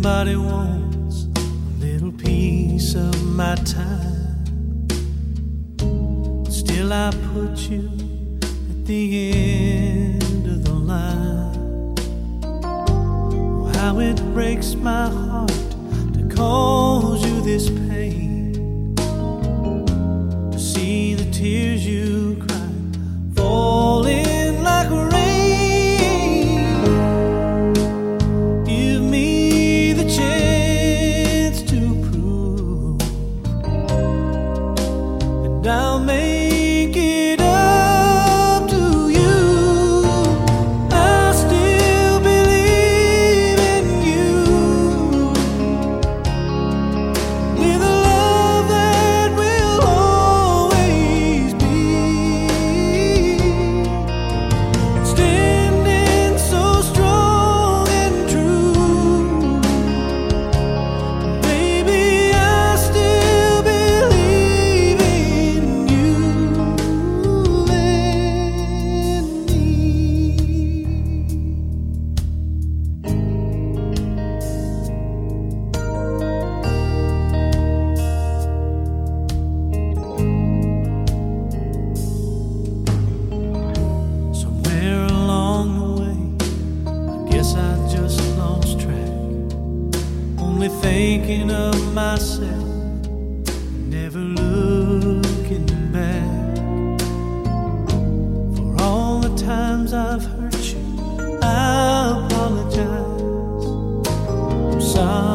Somebody wants a little piece of my time. Still I put you at the end of the line. Oh, how it breaks my heart to cause you this pain, to see the tears you cry falling like rain. Give me the chance to prove, and I'll make it up to you. I still believe in you, with a love that will always be standing so strong and true. Baby, I still believe in you and me. Somewhere along the way, I guess I just lost track, only thinking of myself, never looking back. For all the times I've hurt you, I apologize. I'm sorry.